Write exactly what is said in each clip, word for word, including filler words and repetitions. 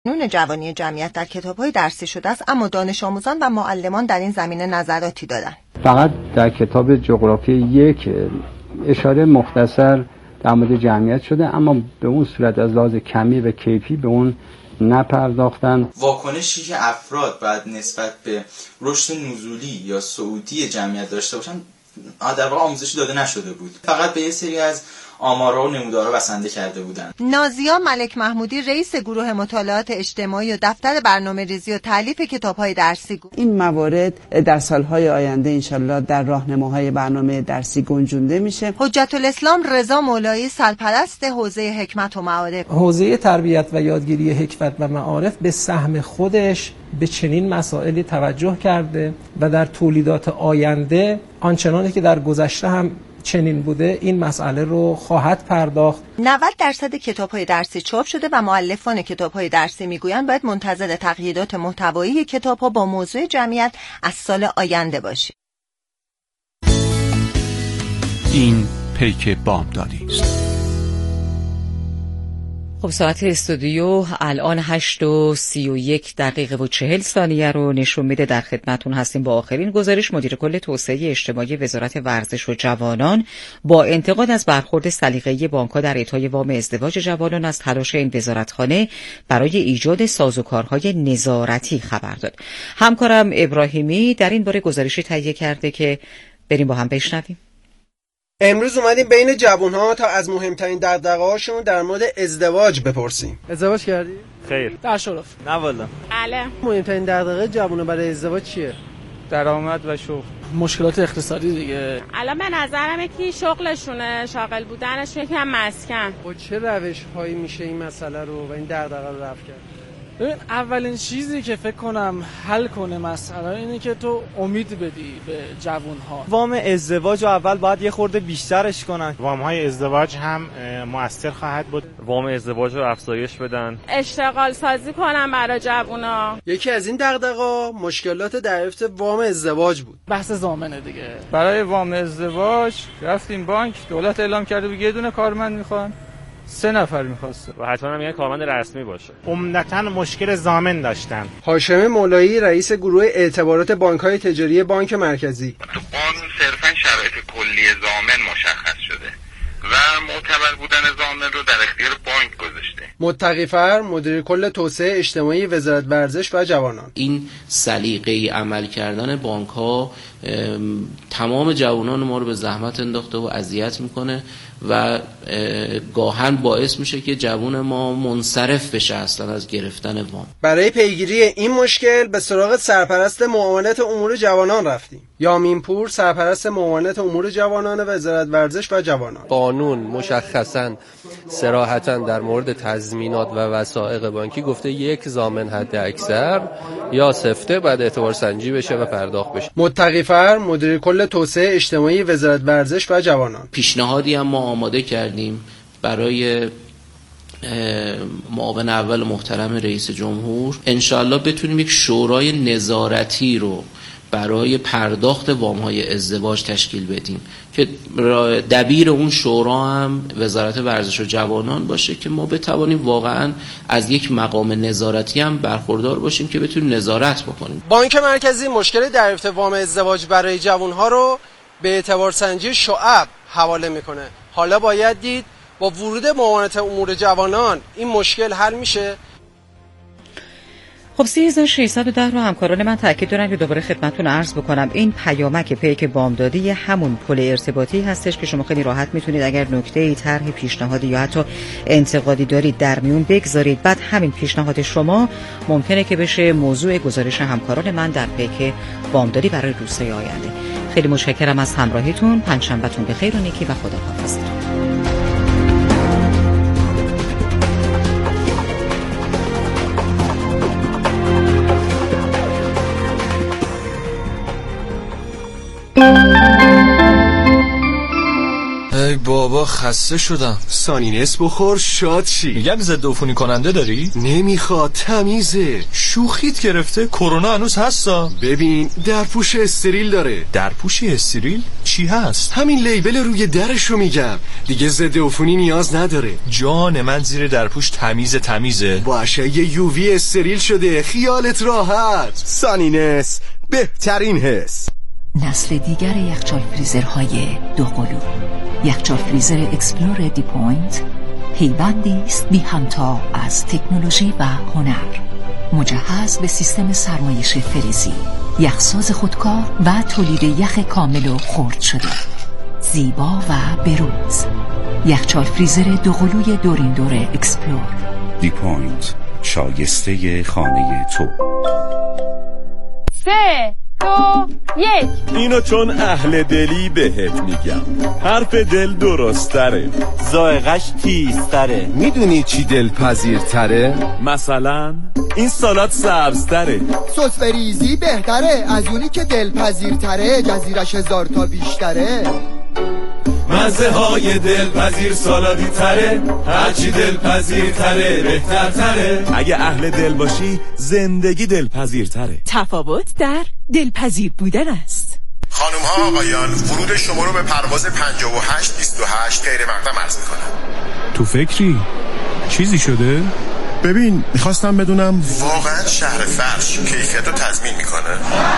قانون جوانی جمعیت در کتاب‌های درسی شده است، اما دانش آموزان و معلمان در این زمینه نظراتی دادند. فقط در کتاب جغرافی یک اشاره مختصر در مورد جمعیت شده، اما به اون صورت از لحاظ کمی و کیفی به اون نپرداختن. واکنشی که افراد بعد نسبت به رشد نزولی یا صعودی جمعیت داشته باشن در واقع آموزشی داده نشده بود، فقط به یه سری از آمارها و نمودارها بسنده کرده بودند. نازیا ملک محمودی رئیس گروه مطالعات اجتماعی و دفتر برنامه‌ریزی و تألیف کتاب‌های درسی گفت این موارد در سال‌های آینده انشالله در راهنماهای برنامه درسی گنجونده میشه. حجت الاسلام رضا مولایی سرپرست حوزه حکمت و معارف: حوزه تربیت و یادگیری حکمت و معارف به سهم خودش به چنین مسائلی توجه کرده و در تولیدات آینده آنچنانی که در گذشته هم چنین بوده این مسئله رو خواهد پرداخت. نود درصد کتاب‌های درسی چاپ شده و مؤلفان کتاب‌های درسی میگویند باید منتظر تغییرات محتوایی کتاب‌ها با موضوع جمعیت از سال آینده باشید. این پیک بامدادی است. خب ساعت استودیو الان هشت و سی و یک دقیقه و چهل ثانیه رو نشون میده. در خدمتون هستیم با آخرین گزارش. مدیر کل توسعه اجتماعی وزارت ورزش و جوانان با انتقاد از برخورد سلیقه‌ای بانک‌ها در اعطای وام ازدواج جوانان از تلاش این وزارتخانه برای ایجاد سازوکارهای نظارتی خبر داد. همکارم ابراهیمی در این باره گزارشی تهیه کرده که بریم با هم بشنویم. امروز اومدیم بین جوان‌ها تا از مهمترین دغدغه‌هاشون در مورد ازدواج بپرسیم. ازدواج کردی؟ خیر. در شرف. نه والا. بله. مهمترین دغدغه جوان‌ها برای ازدواج چیه؟ درآمد و شغل. مشکلات اقتصادی دیگه. الان به نظرم که شغلشونه، شاغل بودنشون، یکم مسکن. با چه روش‌هایی میشه این مسئله رو و این دغدغه رو رفع کرد؟ ببین اولین چیزی که فکر کنم حل کنه مسئله اینه که تو امید بدی به جوان‌ها. وام ازدواج رو اول باید یه خورده بیشترش کنن. وام‌های ازدواج هم مؤثر خواهد بود. وام ازدواج رو افزایش بدن. اشتغال سازی کنن برای جوونا. یکی از این دغدغه‌ها مشکلات دریافت وام ازدواج بود. بحث ضامنه دیگه. برای وام ازدواج رفتیم بانک، دولت اعلام کرده بود یه دونه کارمند میخوان. سه نفر می‌خواسته و حتما هم یه کارمند رسمی باشه. عمدتاً مشکل ضامن داشتن. هاشم مولایی رئیس گروه اعتبارات بانک‌های تجاری بانک مرکزی: تو قانون صرفاً شرایط کلی ضامن مشخص شده و معتبر بودن ضامن رو در اختیار بانک گذاشته. متقی‌فر مدیر کل توسعه اجتماعی وزارت ورزش و جوانان: این سلیقه‌ای عمل کردن بانک‌ها تمام جوانان ما رو به زحمت انداخته و اذیت میکنه و گاهن باعث میشه که جوان ما منصرف بشه اصلا از گرفتن وام. برای پیگیری این مشکل به سراغ سرپرست معاونت امور جوانان رفتیم. یامین پور سرپرست معاونت امور جوانان وزارت ورزش و جوانان: قانون مشخصاً صراحتاً در مورد تضمینات و وثائق بانکی گفته یک ضامن حد اکثر یا سفته بعد اعتبار سنجی بشه و پرداخت بشه. متقی‌فر مدیر کل توسعه اجتماعی وزارت ورزش و جوانان: پیشنهادی هم ما آماده کردیم برای معاون اول محترم رئیس جمهور، انشالله بتونیم یک شورای نظارتی رو برای پرداخت وام‌های ازدواج تشکیل بدیم که دبیر اون شورا هم وزارت ورزش و جوانان باشه که ما بتوانیم واقعا از یک مقام نظارتی هم برخوردار باشیم که بتونیم نظارت بکنیم. بانک مرکزی مشکل دریافت وام ازدواج برای جوان‌ها رو به اعتبار سنجی شعب حواله میکنه. حالا باید دید با ورود معاونت امور جوانان این مشکل حل میشه. خب سه هزار و ششصد و ده رو همکاران من تاکید دارن که دوباره خدمتتون عرض بکنم این پیامک پیک بامدادی همون پل ارتباطی هستش که شما خیلی راحت میتونید اگر نکته‌ای، طرحی، پیشنهادی یا حتی انتقادی دارید در میون بگذارید. بعد همین پیشنهاد شما ممکنه که بشه موضوع گزارش همکاران من در پیک بامدادی برای روزهای آینده. خیلی متشکرم از همراهیتون. پنجشنبهتون بخیر و نیکی و خداحافظتون. ای بابا خسته شدم. سانینس بخور شاد شی. میگم ضد عفونی کننده داری؟ نمیخواد، تمیزه. شوخیت گرفته؟ کرونا هنوز هستا؟ ببین درپوش استریل داره. درپوشی استریل؟ چی هست؟ همین لیبل روی درشو میگم، دیگه ضد عفونی نیاز نداره. جان من زیر درپوش تمیز تمیزه، با اشعه یووی استریل شده، خیالت راحت. سانینس بهترین حس. نسل دیگر یخچال فریزرهای دوقلو، یخچال فریزر اکسپلور دی پوینت پیوندی است بی همتا از تکنولوژی و هنر، مجهز به سیستم سرمایش فریزی، یخساز خودکار و تولید یخ کامل و خرد شده، زیبا و بروز. یخچال فریزر دوقلوی دوریندور اکسپلور. دی پوینت، شایسته خانه تو. سه دو یک. اینو چون اهل دلی بهت میگم، حرف دل درستره، ذائقه‌اش تیزتره. میدونی چی دلپذیرتره؟ مثلا این سالاد سبزتره، سس فریزی بهتره از اونی که دلپذیرتره، جزیرش هزار تا بیشتره. مزه های دلپذیر سالادی تره، هرچی دلپذیر تره بهتر تره. اگه اهل دل باشی زندگی دلپذیر تره. تفاوت در دلپذیر بودن است. خانم ها آقایان، ورود شما رو به پرواز پنجاه و هشت بیست و هشت غیر مقدم عرض میکنم. تو فکری؟ چیزی شده؟ ببین میخواستم بدونم واقعا شهر فرش کیفیت رو تضمین میکنه؟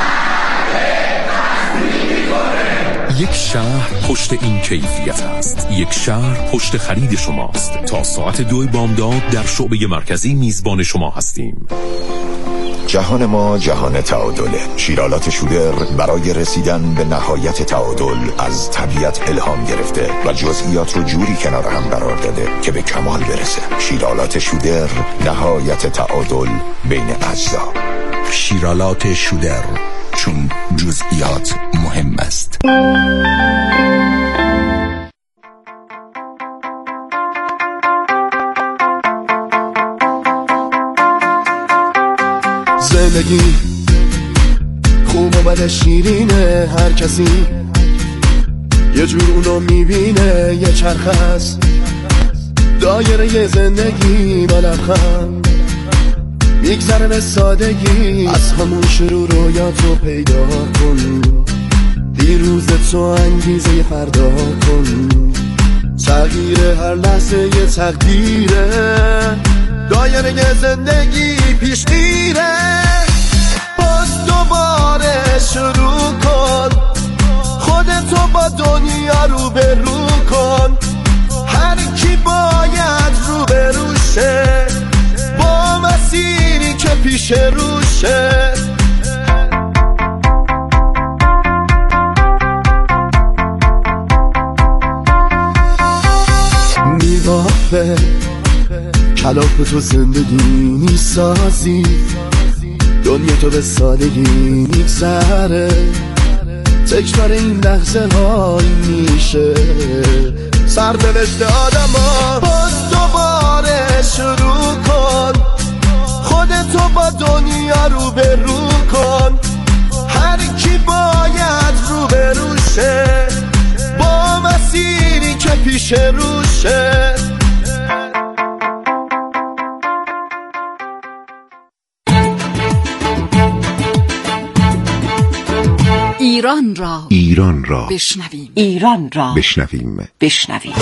یک شهر پشت این کیفیت است. یک شهر پشت خرید شماست. تا ساعت دو بامداد در شعبه مرکزی میزبان شما هستیم. جهان ما جهان تعادله. شیرالات شودر برای رسیدن به نهایت تعادل از طبیعت الهام گرفته و جزئیات رو جوری کنار هم قرار داده که به کمال برسه. شیرالات شودر، نهایت تعادل بین اجزا. شیرالات شودر، چون جزئیات مهم است. زندگی خوب و بد شیرینه، هر کسی یه جور اونو میبینه. یه چرخ هست دایره یه زندگی با لبخند میگذره به سادگی. از همون شروع رویاتو پیدا کن، دیروز تو انگیزه فردا کن. تغییر هر لحظه یه تقدیره، دایره یه زندگی پیش میره. باز دوباره شروع کن، خودتو با دنیا رو به رو کن. هر کی باید رو به روشه، با مسیری که پیش روشه. نگاه به کلاف تو زندگی میسازی، دنیا تو به سادگی میگذره. تکرار این لحظه های میشه سرنوشت آدم ها. باز دوباره شروع کن، خودتو با دنیا رو به رو کن. هر کی باید رو به روشه، با مسیری که پیش روشه. ایران را ایران را بشنویم. ایران را بشنویم. بشنویم.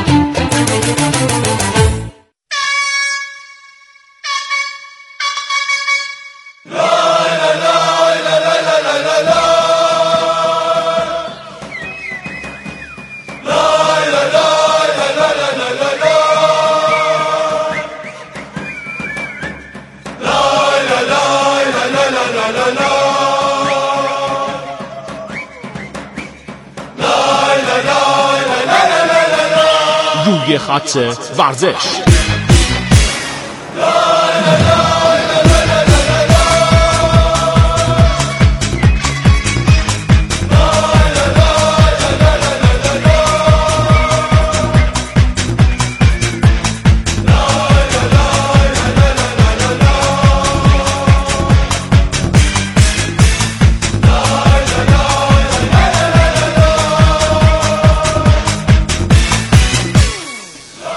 روی خط ورزش.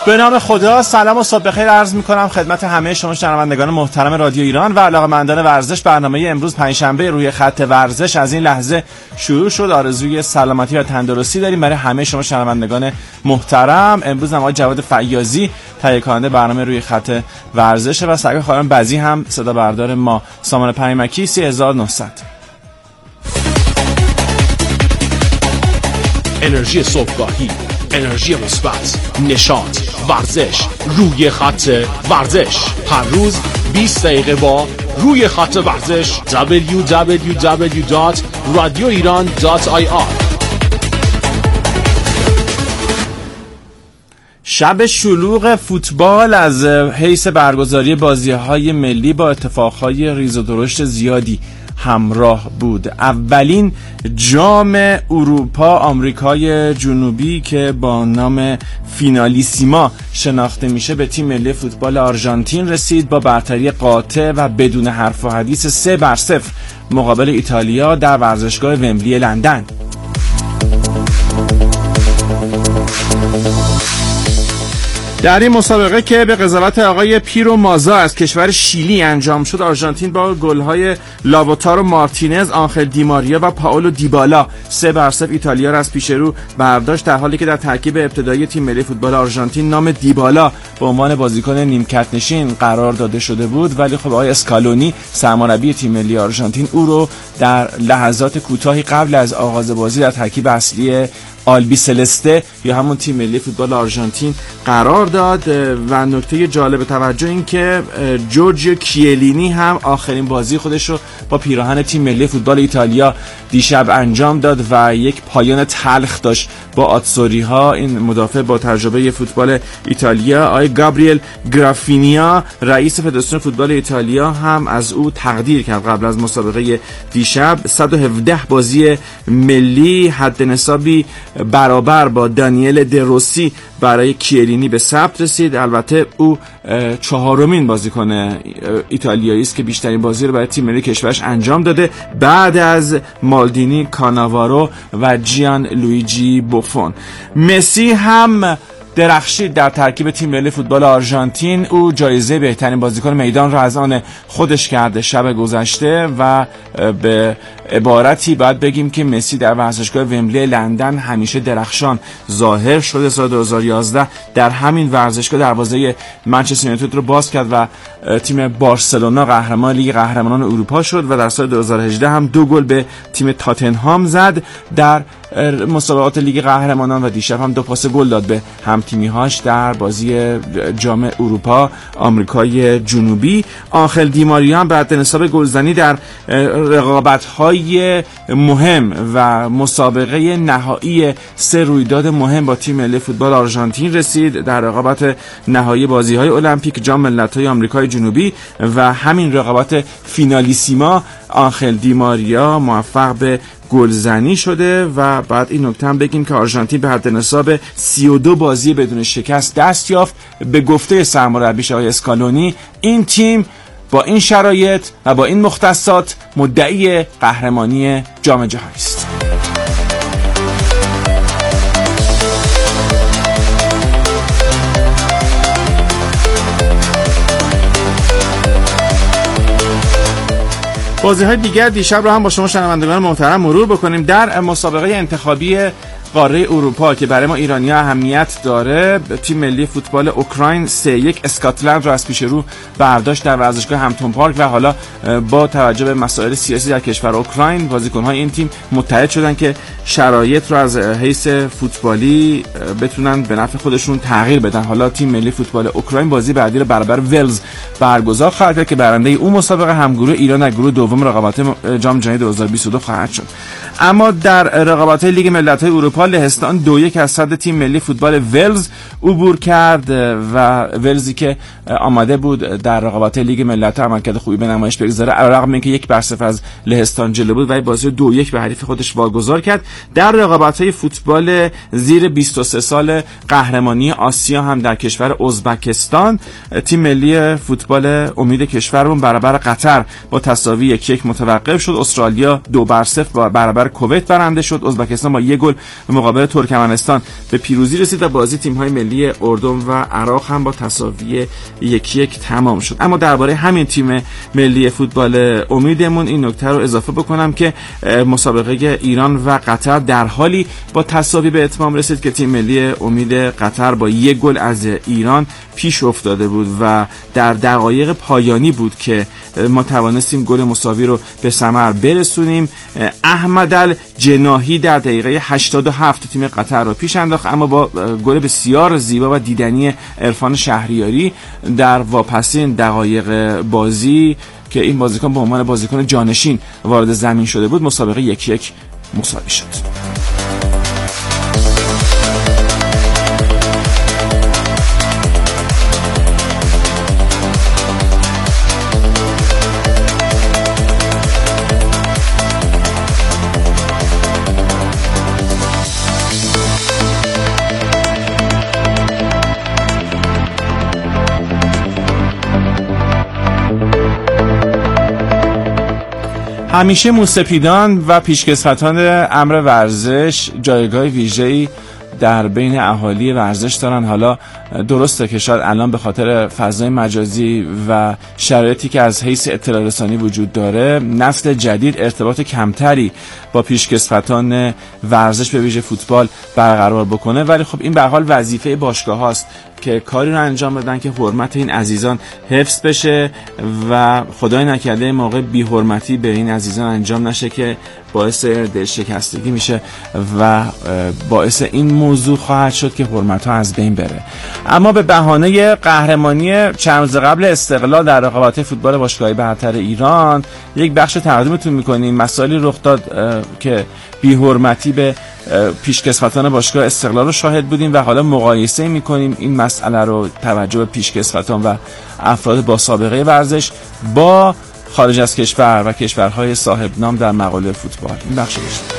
به نام خدا، سلام و صبح بخیر عرض می‌کنم خدمت همه شما شنوندگان محترم رادیو ایران و علاقه‌مندان ورزش. برنامه امروز پنجشنبه روی خط ورزش از این لحظه شروع شد. آرزوی سلامتی و تندرستی داریم برای همه شما شنوندگان محترم. امروز هم آقای جواد فیاضی تهیه کننده برنامه روی خط ورزش و سعی خانم بزی هم صدا بردار ما. سامان پریمکی سه هزار و نهصد. انرژی صبحگاهی، انرژی مثبت، نشاط، ورزش، روی خط ورزش. هر روز بیست دقیقه با روی خط ورزش. دبلیو دبلیو دبلیو دات رادیو ایران دات آی آر. شب شلوغ فوتبال از حیث برگزاری بازی‌های ملی با اتفاقهای ریز و درشت زیادی همراه بود. اولین جام اروپا آمریکای جنوبی که با نام فینالیسیما شناخته میشه به تیم ملی فوتبال آرژانتین رسید با برتری قاطع و بدون حرف و حدیث سه بر صفر مقابل ایتالیا در ورزشگاه ومبلی لندن. در این مسابقه که به قضاوت آقای پیرو مازا از کشور شیلی انجام شد، آرژانتین با گل‌های لاوتارو مارتینز، آنخل دیماریا و پائولو دیبالا سه بر صفر ایتالیا را از پیش رو برداشت، در حالی که در ترکیب ابتدایی تیم ملی فوتبال آرژانتین نام دیبالا به عنوان بازیکن نیمکت نشین قرار داده شده بود. ولی خب آقای اسکالونی سرمربی تیم ملی آرژانتین او رو در لحظات کوتاهی قبل از آغاز بازی در ترکیب اصلی آلبی سلسته یا همون تیم ملی فوتبال آرژانتین قرار داد. و نکته جالب توجه این که جورجیو کیلینی هم آخرین بازی خودش رو با پیراهن تیم ملی فوتبال ایتالیا دیشب انجام داد و یک پایان تلخ داشت با آتسوری ها. این مدافع با تجربه فوتبال ایتالیا، آقای گابریل گرافینیا، رئیس فدراسیون فوتبال ایتالیا، هم از او تقدیر کرد قبل از مسابقه دیشب. صد و هفده بازی ملی، حد نصابی برابر با دانیل دروسی برای کیلینی به ثبت رسید. البته او چهارمین بازیکن ایتالیایی است که بیشترین بازی رو برای تیم ملی کشورش انجام داده بعد از مالدینی، کاناوارو و جیان لویجی بوفون. مسی هم درخشید در ترکیب تیم ملی فوتبال آرژانتین. او جایزه بهترین بازیکن میدان را از آن خودش کرده شب گذشته و به عبارتی باید بگیم که مسی در ورزشگاه ومبلی لندن همیشه درخشان ظاهر شده. سال دو هزار و یازده در همین ورزشگاه دروازه منچستر یونایتد رو باز کرد و تیم بارسلونا قهرمان لیگ قهرمانان اروپا شد و در سال دو هزار و هجده هم دو گل به تیم تاتنهام زد در مسابقات لیگ قهرمانان و دیشب هم دو پاس گل داد به هم تیمی‌هاش در بازی جام اروپا آمریکای جنوبی. آنخل دیماریا هم بعد نصاب گلزنی در رقابت‌های مهم و مسابقه نهایی سه رویداد مهم با تیم ملی فوتبال آرژانتین رسید. در رقابت نهایی بازی‌های المپیک جام ملت‌های آمریکای جنوبی و همین رقابت فینالیسیما آنخل دیماریا موفق به گلزنی شده. و بعد این نکته هم بگیم که آرژانتین به حد نصاب سی و دو بازی بدون شکست دست یافت. به گفته سرمربیش آقای اسکالونی این تیم با این شرایط و با این مختصات مدعی قهرمانی جام جهانی است. بازی‌های دیگر دیشب رو هم با شما شنوندگان محترم مرور بکنیم. در مسابقه انتخابی قاره اروپا که برای ما ایرانی‌ها اهمیت داره، تیم ملی فوتبال اوکراین سه یک اسکاتلند را از پیش رو برداشت در ورزشگاه همتون پارک و حالا با توجه به مسائل سیاسی در کشور اوکراین بازیکن‌های این تیم متحد شدن که شرایط رو از حیث فوتبالی بتونن به نفع خودشون تغییر بدن. حالا تیم ملی فوتبال اوکراین بازی بعدی رو برابر ولز برگزار خواهد کرد که برنده اون مسابقه همگروه ایران در گروه دوم رقابت جام جهانی دو هزار و بیست و دو خواهد شد. اما در رقابت‌های لیگ ملت‌های اروپا لهستان دو یک از صد تیم ملی فوتبال ولز عبور کرد و ولزی که آماده بود در رقابت لیگ ملت‌ها عملکرد خوبی به نمایش بگذاره، علاوه بر اینکه یک بر صفر از لهستان جلو بود و بازی دو یک به حریف خودش واگذار کرد. در رقابت‌های فوتبال زیر بیست و سه سال قهرمانی آسیا هم در کشور ازبکستان تیم ملی فوتبال امید کشورمون برابر قطر با تساوی یک یک متوقف شد. استرالیا دو بر صفر برابر کویت برنده شد. ازبکستان با یک گل مقابل ترکمنستان به پیروزی رسید و بازی تیم‌های ملی اردن و عراق هم با تساوی یک یک تمام شد. اما درباره همین تیم ملی فوتبال امیدمون این نکته رو اضافه بکنم که مسابقه ایران و قطر در حالی با تساوی به اتمام رسید که تیم ملی امید قطر با یک گل از ایران پیش افتاده بود و در دقایق پایانی بود که ما توانستیم گل مساوی رو به ثمر برسونیم. احمد الجناحی در دقیقه هشتاد و هفت تیم قطر رو پیش انداخت، اما با گل بسیار زیبا و دیدنی عرفان شهریاری در واپسین دقایق بازی که این بازیکن به عنوان بازیکن جانشین وارد زمین شده بود مسابقه یک یک مساوی شد. همیشه موسپیدان و پیشکسوتان امر ورزش جایگاه ویژه‌ای در بین اهالی ورزش دارن. حالا درسته که شاید الان به خاطر فضای مجازی و شرایطی که از حیث اطلاع رسانی وجود داره نسل جدید ارتباط کمتری با پیشکسوتان ورزش به ویژه فوتبال برقرار بکنه، ولی خب این به هر حال وظیفه باشگاه هاست که کاری رو انجام بدن که حرمت این عزیزان حفظ بشه و خدای نکرده موقع بی حرمتی به این عزیزان انجام نشه که باعث دلشکستگی میشه و باعث این موضوع خواهد شد که حرمت ها از بین بره. اما به بهانه قهرمانی چند روز قبل استقلال در رقابت فوتبال باشگاهی برتر ایران یک بخش تقدیمتون میکنیم. مسائلی رخ داد که بی حرمتی به پیشکسوتان باشگاه استقلال رو شاهد بودیم و حالا مقایسه میکنیم این مسئله رو توجه به پیشکسوتان و افراد با سابقه ورزش با خارج از کشور و کشورهای صاحب نام در مقاله فوتبال. این بخش داشته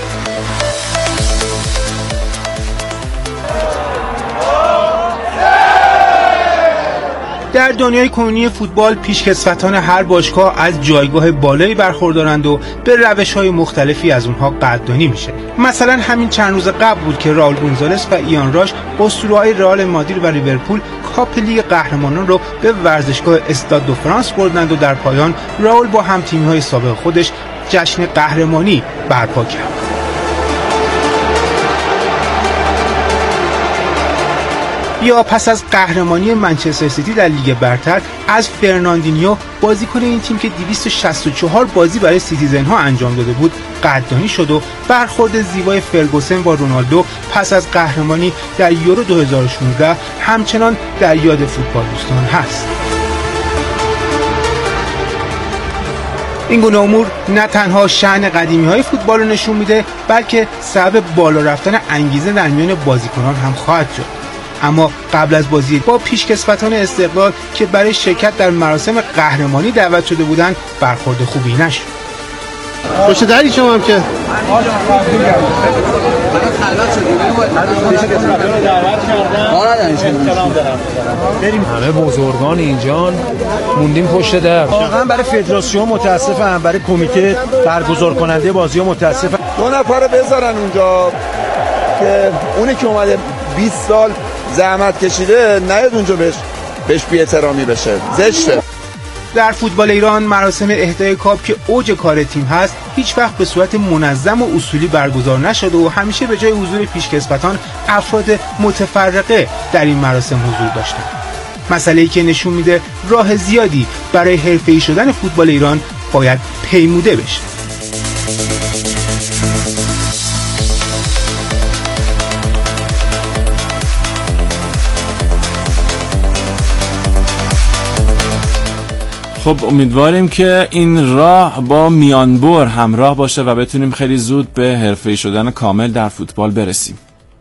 در دنیای کنونی فوتبال پیشکسوتان هر باشگاه از جایگاه بالایی برخوردارند و به روش‌های مختلفی از اونها قدردانی میشه. مثلا همین چند روز قبل بود که راول گونزالس و ایان راش اسطوره‌های رئال مادرید و لیورپول کاپ لیگ قهرمانان رو به ورزشگاه استاد دو فرانس بردند و در پایان راول با هم‌تیمی‌های سابق خودش جشن قهرمانی برپا کرد. یا پس از قهرمانی منچستر سیتی در لیگ برتر از فرناندینیو بازیکن این تیم که دویست و شصت و چهار بازی برای سیتیزن ها انجام داده بود قدردانی شد و برخورد زیبای فرگوسن با رونالدو پس از قهرمانی در یورو دو هزار و شانزده همچنان در یاد فوتبال دوستان هست. این گونه امور نه تنها شأن قدیمی های فوتبال رو نشون میده بلکه سبب بالا رفتن انگیزه در میان بازیکنان هم خواهد شد. اما قبل از بازی با پیشکسوتان استقلال که برای شرکت در مراسم قهرمانی دعوت شده بودند برخورد خوبی نشد. پشت دری شما هم که همه بزرگان اینجان موندیم پشت در. واقعا برای فدراسیون متاسفم، برای کمیته برگزار کننده بازی ها متاسفم. دو نفر بذارن اونجا که اونی که اومده بیست سال زحمت کشیده نیاد اونجا بهش بهش بی احترامی بشه، زشته. در فوتبال ایران مراسم اهدای کاپ که اوج کار تیم هست هیچ وقت به صورت منظم و اصولی برگزار نشده و همیشه به جای حضور پیشکسوتان افراد متفرقه در این مراسم حضور داشتند. مسئله‌ای که نشون میده راه زیادی برای حرفه‌ای شدن فوتبال ایران باید پیموده بشه. خب امیدواریم که این راه با میانبر همراه باشه و بتونیم خیلی زود به حرفه‌ای شدن کامل در فوتبال برسیم.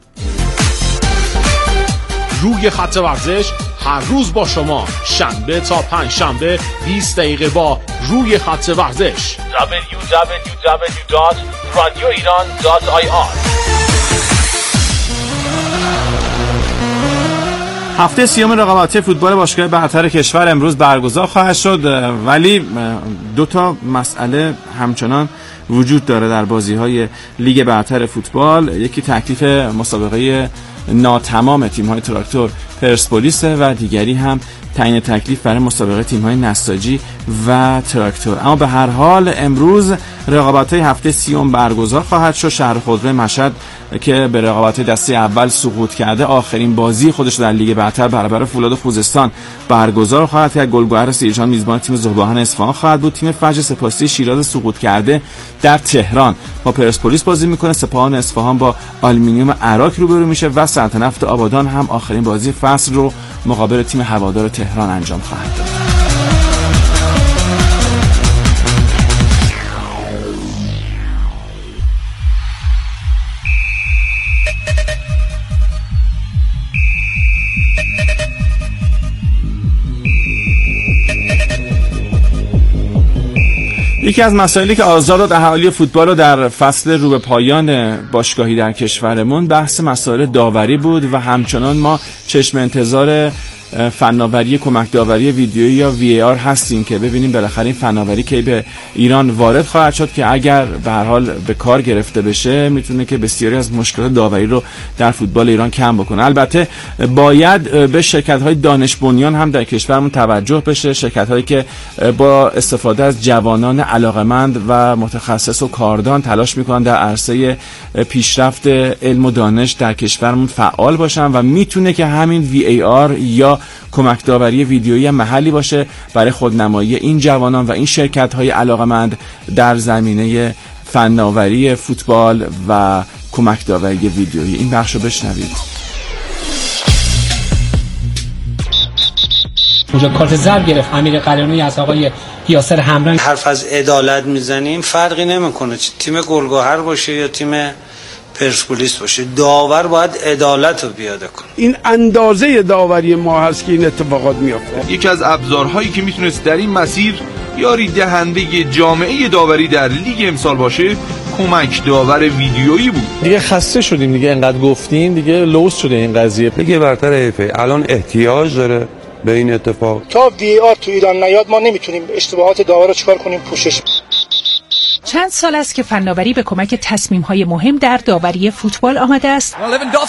روی خط ورزش هر روز با شما شنبه تا پنج شنبه بیست دقیقه با روی خط ورزش دبلیو دبلیو دبلیو دات رادیو ایران دات آی آر. هفته سیوم رقابتی فوتبال باشگاه برتر کشور امروز برگزار خواهد شد، ولی دو تا مسئله همچنان وجود داره در بازی‌های لیگ برتر فوتبال. یکی تکلیف مسابقه ناتمام تیم‌های تراکتور پرسپولیس و دیگری هم تعیین تکلیف برای مسابقه تیم‌های نساجی و تراکتور. اما به هر حال امروز رقابت‌های هفته سیوم برگزار خواهد شد. شهر خودرو مشهد که به رقابت دسته اول سقوط کرده آخرین بازی خودش در لیگ برتر برابر فولاد خوزستان برگزار خواهد کرد. گلگهر سیرجان میزبان تیم ذوب‌آهن اصفهان خواهد بود. تیم فجر سپاسی شیراز سقوط کرده در تهران با پرسپولیس بازی میکنه. سپاهان اصفهان با آلومینیوم عراق روبرو میشه و سلطنت آبادان هم آخرین بازی فصل رو مقابل تیم هوادار تهران انجام خواهد داد. یکی از مسائلی که آزار داد اهالی فوتبال رو در فصل رو به پایان باشگاهی در کشورمون بحث مسائل داوری بود و همچنان ما چشم انتظار فناوری کمک داوری ویدیویی یا وی ای آر هستیم که ببینیم بالاخره این فناوری کی به ایران وارد خواهد شد که اگر به هر حال به کار گرفته بشه میتونه که بسیاری از مشکلات داوری رو در فوتبال ایران کم بکنه. البته باید به شرکت‌های دانش بنیان هم در کشورمون توجه بشه، شرکت‌هایی که با استفاده از جوانان علاقمند و متخصص و کاردان تلاش میکنن در عرصه پیشرفت علم و دانش در کشورمون فعال باشن و میتونه که همین وی ای آر یا کمک داوری ویدیویی محلی باشه برای خودنمایی این جوانان و این شرکت‌های علاقمند در زمینه فناوری فوتبال و کمک داوری ویدیویی. این بخش رو بشنوید. اونجا کارت زرد گرفت امیر قلعه‌نویی از آقای یاسر همران. حرف از عدالت میزنیم فرقی نمیکنه تیم گلگهر باشه یا تیم پرسپولیس باشه، داور باید عدالت رو پیاده کنه. این اندازه داوری ما هست که این اتفاقات میفته. یکی از ابزارهایی که میتونست در این مسیر یاری دهنده جامعه داوری در لیگ امسال باشه کمک داور ویدیویی بود. دیگه خسته شدیم دیگه، انقدر گفتیم دیگه لوس شده این قضیه. لیگ برتر حیفه الان احتیاج داره به این اتفاق. تا وی آر تو ایران نیاد ما نمیتونیم اشتباهات داور رو چیکار کنیم پوشش. چند سال است که فناوری به کمک تصمیم‌های مهم در داوری فوتبال آمده است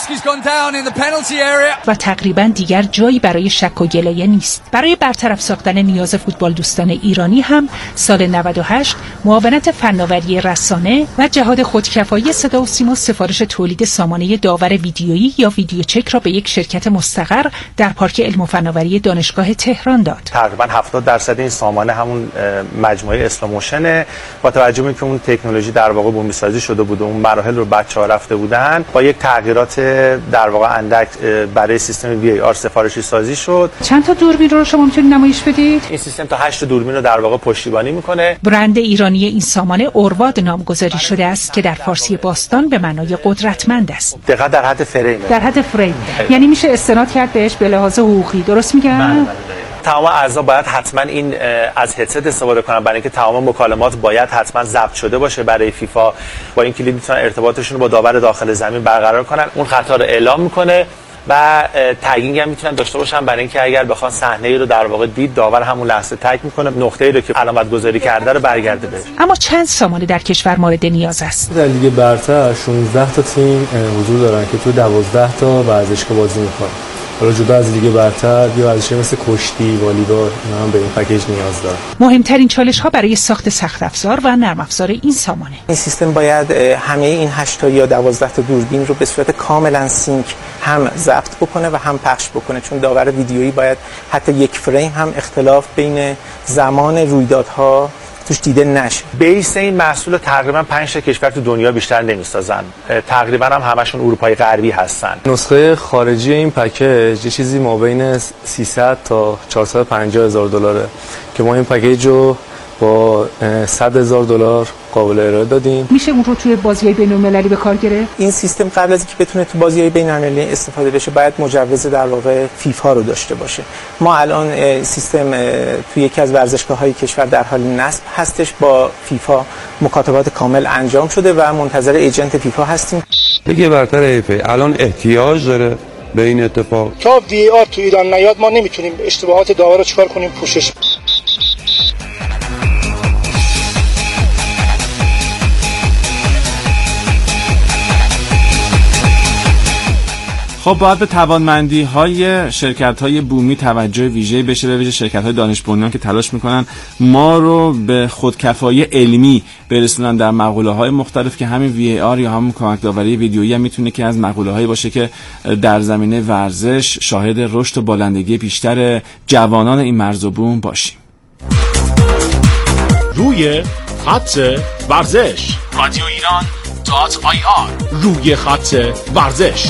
و تقریباً دیگر جایی برای شک و گله نیست. برای برطرف ساختن نیاز فوتبال دوستان ایرانی هم سال نود و هشت معاونت فناوری رسانه و جهاد خودکفایی صدا و سیما سفارش تولید سامانه داور ویدیویی یا ویدیو چک را به یک شرکت مستقر در پارک علم و فناوری دانشگاه تهران داد. تقریباً هفتاد درصد این سامانه همون مجموعه اسلوموشن با توجه که اون تکنولوژی در واقع بومی سازی شده بود و اون مراحل رو بچه‌ها رفته بودن با یک تغییرات در واقع اندک برای سیستم وی ای آر سفارشی سازی شد. چند تا دوربین رو شما میتونید نمایش بدید؟ این سیستم تا هشت دوربین رو در واقع پشتیبانی میکنه. برند ایرانی این سامانه اورواد نامگذاری شده است که در فارسی باستان به معنای قدرتمند است. دقیقاً در حد فریم. در حد فریم. یعنی میشه استناد کرد بهش به لحاظ حقوقی، درست میگم؟ بله بله. تمام اعضا باید حتما این از هدست استفاده کنن برای اینکه تمام مکالمات باید حتما ضبط شده باشه برای فیفا. با این کلید میتونن ارتباطشون رو با داور داخل زمین برقرار کنن. اون خطا رو اعلام میکنه و تگینگ هم میتونن داشته باشن برای اینکه اگر بخوان صحنه‌ای رو در واقع دید داور همون لحظه تگ میکنه نقطه‌ای رو که علامت گذاری کرده رو برگرده بهش. اما چند سامانه در کشور مورد نیاز است؟ در لیگ برتر شانزده تا تیم حضور دارن که تو دوازده تا ورزشگاه بازی میکنن. حالا جدا از لیگ برتر یا ورزشی مثل کشتی، والیبال اینا هم به این پکیج نیاز دارن. مهمترین چالش ها برای ساخت سخت افزار و نرم افزار این سامانه. این سیستم باید همه این هشت تا یا دوازده تا دوربین رو به صورت کاملا سینک هم ضبط بکنه و هم پخش بکنه، چون داور ویدیویی باید حتی یک فریم هم اختلاف بین زمان رویدادها توش دیده نشه. بیس این محصول تقریبا پنج تا کشور تو دنیا بیشتر نمیسازن. تقریبا هم همشون اروپای غربی هستن. نسخه خارجی این پکیج یه چیزی مابین سیصد تا چهارصد و پنجاه هزار دلاره که ما این پکیج رو با صد هزار دلار قابل ارائه دادیم. میشه اون رو توی بازی‌های بین‌المللی به کار گرفت؟ این سیستم قبل از اینکه بتونه تو بازی‌های بین‌المللی استفاده بشه باید مجوز در واقع فیفا رو داشته باشه. ما الان سیستم توی یکی از ورزشگاه‌های کشور در حال نصب هستش، با فیفا مکاتبات کامل انجام شده و منتظر ایجنت فیفا هستیم. لیگ برتر حیفه الان احتیاج داره به این اتفاق. تا وی آر تو ایران نیاد ما نمیتونیم اشتباهات داور رو چیکار کنیم پوشش. خب باید به توانمندی های شرکت های بومی توجه ویژه‌ای بشه، به ویژه شرکت های دانش بنیان که تلاش میکنن ما رو به خودکفایی علمی برسونن در مقوله های مختلف که همین وی ای آر یا همون کمک داوری ویدیویی هم میتونه که از مقوله هایی باشه که در زمینه ورزش شاهد رشد و بالندگی بیشتر جوانان این مرز و بوم باشیم. روی خط ورزش رادیو ایران دات آی آر روی خط ورزش.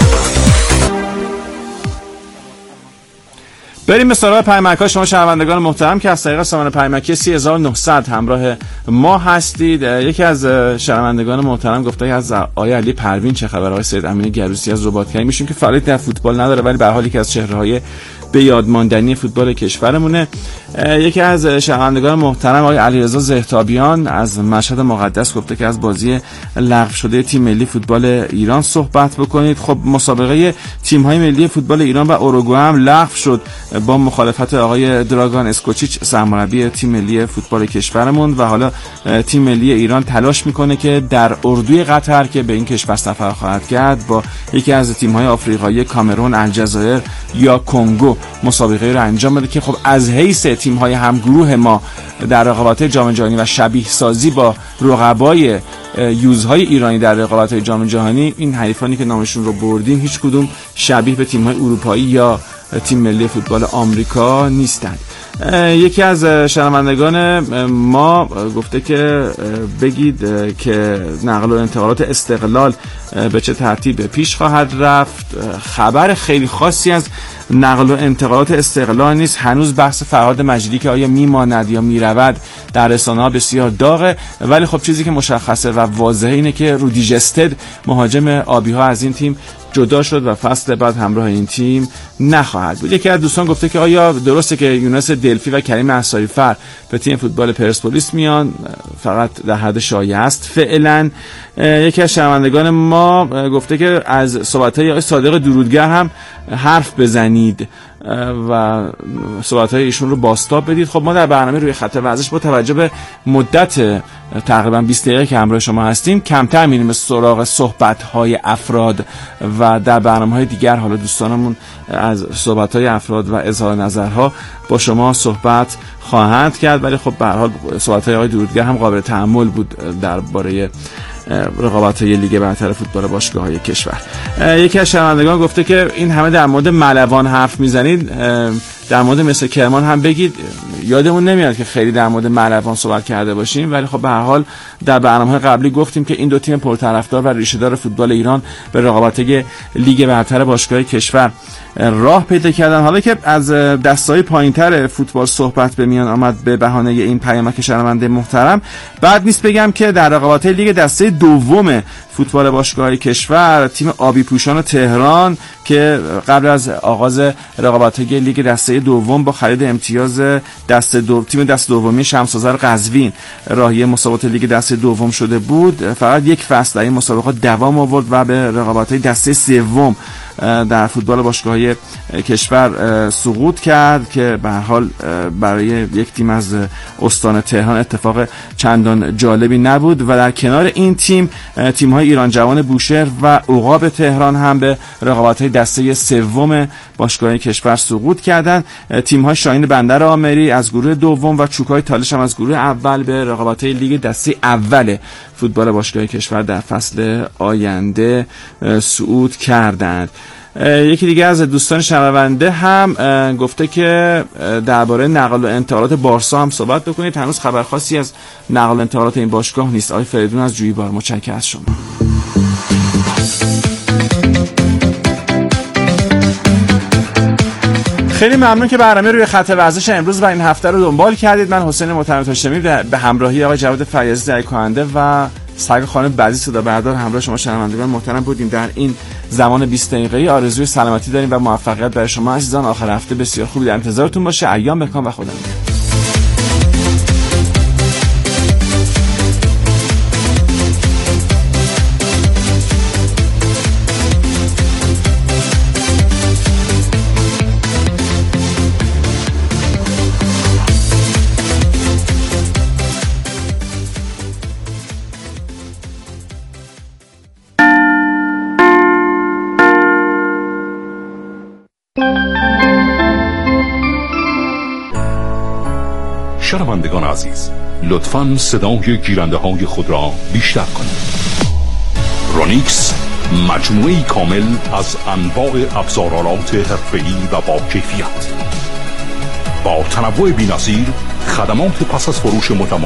بریم به سراغ پیامک‌ها. شما شنوندگان محترم که از طریق سامانه پیامکی سه هزار و نهصد همراه ما هستید. یکی از شنوندگان محترم گفته از آقای علی پروین چه خبر؟ آقای سید امین گروسی از رباط‌کری میشون که فعالیت در فوتبال نداره ولی به هر حال یکی از چهره‌های به یاد ماندنی فوتبال کشورمونه. یکی از شنوندگان محترم آقای علیرضا زهتابیان از مشهد مقدس گفته که از بازی لغو شده تیم ملی فوتبال ایران صحبت بکنید. خب مسابقه تیم‌های ملی فوتبال ایران و اوروگوئه هم لغو شد با مخالفت آقای دراگان اسکوچیچ سرمربی تیم ملی فوتبال کشورمون و حالا تیم ملی ایران تلاش میکنه که در اردوی قطر که به این کشور سفر خواهد کرد با یکی از تیم‌های آفریقایی کامرون، الجزایر یا کنگو مسابقه رو انجام بده که خب از حیث تیم‌های همگروه ما در رقابت‌های جام جهانی و شبیه سازی با رقبای یوزهای ایرانی در رقابت‌های جام جهانی این حریفانی که نامشون رو بردیم هیچ کدوم شبیه به تیم‌های اروپایی یا تیم ملی فوتبال آمریکا نیستند. یکی از شنوندگان ما گفته که بگید که نقل و انتقالات استقلال به چه ترتیب پیش خواهد رفت. خبر خیلی خاصی از نقل و انتقالات استقلال نیست. هنوز بحث فرهاد مجیدی که آیا میماند یا میرود در رسانه‌ها بسیار داغه، ولی خب چیزی که مشخصه و واضحه اینه که رودی جستد مهاجم آبی‌ها از این تیم جدا شد و فصل بعد همراه این تیم نخواهد بود. یکی از دوستان گفته که آیا درسته که یونس دلفی و کریم انصاری‌فر به تیم فوتبال پرسپولیس میان؟ فقط در حد شایعه است فعلا. یکی از شنوندگان ما گفته که از صحبت‌های آقای صادق درودگر هم حرف بزنید و صحبت‌های ایشون رو بازتاب بدید. خب ما در برنامه روی خط ورزش با توجه به مدت تقریبا بیست دقیقه که همراه شما هستیم کمتر میریم سراغ صحبت‌های افراد و در برنامه‌های دیگر حالا دوستانمون از صحبت‌های افراد و اظهار نظرها با شما صحبت خواهند کرد، ولی خب به هر حال صحبت‌های آقای درودگر هم قابل تأمل بود درباره رقابت‌های لیگ برتر فوتبال باشگاه‌های کشور. یکی از شنوندگان گفته که این همه در مورد ملوان حرف میزنید، در مورد مثل کرمان هم بگید. یادمون نمیاد که خیلی در مورد ملوان صحبت کرده باشیم، ولی خب به هر حال در برنامه‌های قبلی گفتیم که این دو تیم پرطرفدار و ریشه‌دار فوتبال ایران به رقابت‌های لیگ برتر باشگاه‌های کشور راه پیدا کردن. حالا که از دسته‌های پایین‌تر فوتبال صحبت به میان آمد به بهانه این پیامک شنونده محترم، بعد نیست بگم که در رقابت‌های لیگ دسته دوم فوتبال باشگاه‌های کشور تیم آبی پوشان تهران که قبل از آغاز رقابت‌های لیگ دسته دوم با خرید امتیاز دسته دو تیم دسته دومی شمس‌آذر قزوین راهی مسابقات لیگ دسته دوم شده بود، فقط یک فصل در این مسابقات دوام آورد و به رقابت‌های دسته سوم در فوتبال باشگاه‌های کشور سقوط کرد که به هر حال برای یک تیم از استان تهران اتفاق چندان جالبی نبود. و در کنار این تیم تیم‌های ایران جوان بوشهر و عقاب تهران هم به رقابت‌های دسته سوم باشگاه‌های کشور سقوط کردند. تیم‌های شاهین بندر آمری از گروه دوم و چوکای تالش هم از گروه اول به رقابت‌های لیگ دسته اول فوتبال باشگاه‌های کشور در فصل آینده صعود کردند. یکی دیگه از دوستان شنونده هم گفته که درباره نقل و انتقالات بارسا هم صحبت بکنید. هنوز خبر خاصی از نقل و انتقالات این باشگاه نیست. آقای فریدون از جویبار، متشکرم از شما. خیلی ممنون که برنامه روی خط ورزش امروز و این هفته رو دنبال کردید. من حسین مطمئن هاشمی به همراهی آقای جواد فیاضی تهیه کننده و سگ خانم بعضی صدا بردار همراه شما شنوندگان محترم بودیم در این زمان بیست دقیقه‌ای. آرزوی سلامتی داریم و موفقیت برای شما عزیزان. آخر هفته بسیار خوبی در انتظارتون باشه. ایام بکام و خدا نگهدار. شنوندگان عزیز، لطفاً صدای گیرنده های خود را بیشتر کنید. رونیکس مجموعه‌ای کامل از انواع ابزارآلات حرفه‌ای و با کیفیت با تنوع بی‌نظیر، خدمات پس از فروش متمایز